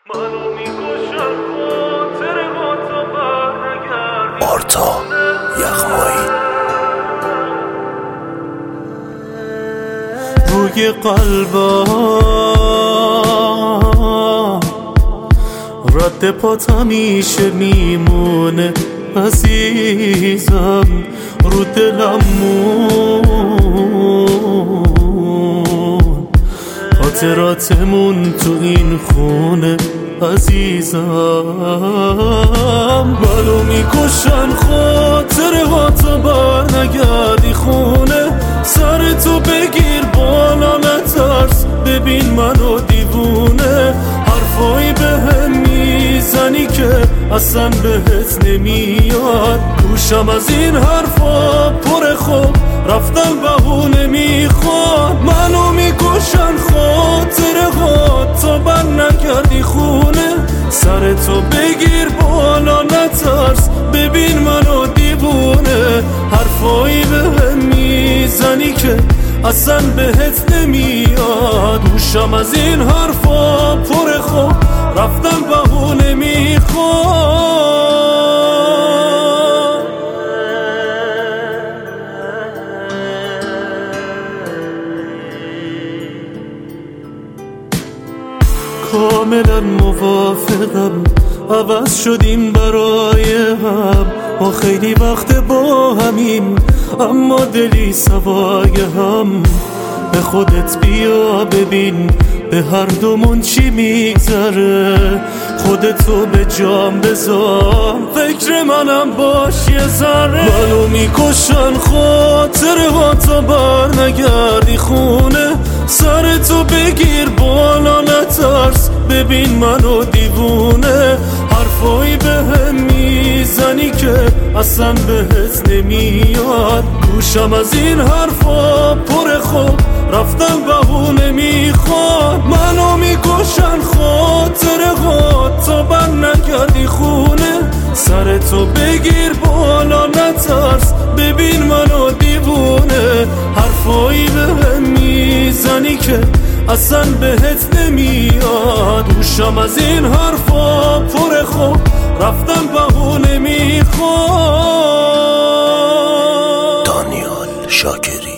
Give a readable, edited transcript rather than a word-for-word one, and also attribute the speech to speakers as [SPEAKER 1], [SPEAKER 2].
[SPEAKER 1] منو میکشن خاطر با تو برنگردی
[SPEAKER 2] آرتا یغمایی
[SPEAKER 3] روی قلبم رد پات همیشه میمونه عزیزم، رو دلم مون خاطراتمون تو این خونه عزیزم. منو میکشن خاطره ها تا بر نگردی خونه، سر تو بگیر بالا نترس ببین منو دیوونه، حرفایی به هم میزنی که اصلا بهت نمیاد، گوشم از این حرفا پر خوب رفتن بهونه میخواد. منو میکشن خاطره ها تا بر نگردی خونه، سر تو بگیر بالا نترس ببین منو دیوونه، حرفایی به هم میزنی که اصلا بهت نمیاد، گوشم از این حرفا پر خوب رفتن بهونه میخواد. کاملا موافقم، عوض شدیم برای هم، ما خیلی وقت با همیم اما دلی سوای هم. به خودت بیا ببین به هر دومون چی میگذره، خودتو به جام بذار فکر منم باش یه ذره. منو میکشن خاطره ها تا بر نگردی خونه، سر تو بگیر بالا نترس ببین منو دیوونه، حرفایی به هم میزنی که اصلا بهت نمیاد، گوشم از این حرفا پر خوب رفتن بهونه میخواد. منو میکشن خاطره ها تا بر نگردی خونه، سر تو بگیر بالا نترس ببین منو دیوونه، حرفایی به هم میزنی که اصلا بهت نمیاد، گوشم از این حرفا پر خوب رفتن بهونه میخواد.
[SPEAKER 2] دانیال شاکری.